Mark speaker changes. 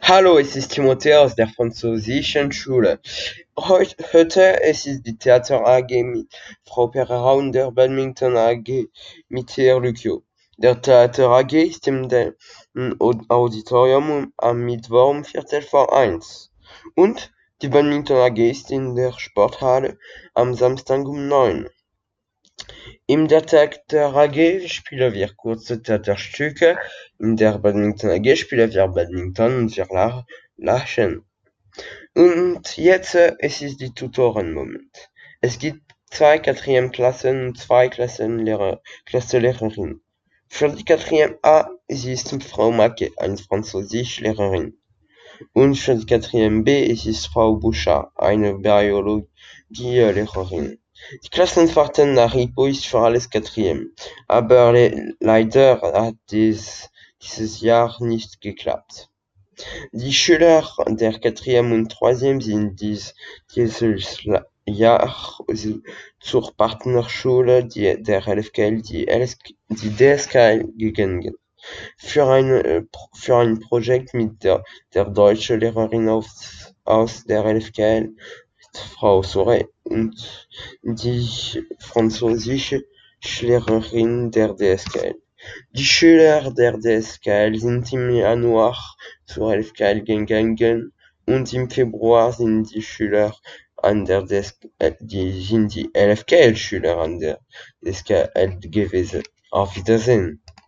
Speaker 1: Hallo, es ist Timothée aus der französischen Schule. Heute es ist die Theater AG mit Frau Pereira und der Badminton AG mit Herr Lucchio. Der Theater AG ist dem Auditorium am Mittwoch um Viertel vor 1. Und die Badminton AG ist in der Sporthalle am Samstag um 9. In der Theater AG spielen wir kurze Theaterstücke, in der Badminton AG spielen wir Badminton und wir lachen. Und jetzt, es ist die Tutorenmoment. Es gibt zwei Klassen und zwei Klassenlehrerinnen. Für die A, sie ist Frau Macke, eine Französischlehrerin. Und für die B, es ist Frau Bouchard, eine Biologielehrerin. Die Klassenfahrten nach Hippo ist für alles aber leider hat dieses Jahr nicht geklappt. Die Schüler der und 3. sind dieses Jahr zur Partnerschule der LFKL, die DSKL gegangen. Für ein Projekt mit der deutschen Lehrerin aus der LFKL, Frau Sore, und die französische Lehrerin der DSKL. Die Schüler der DSKL sind im Januar zur LFKL gegangen und im Februar sind die Schüler an der DSKL, die LFKL-Schüler an der DSKL gewesen. Auf Wiedersehen.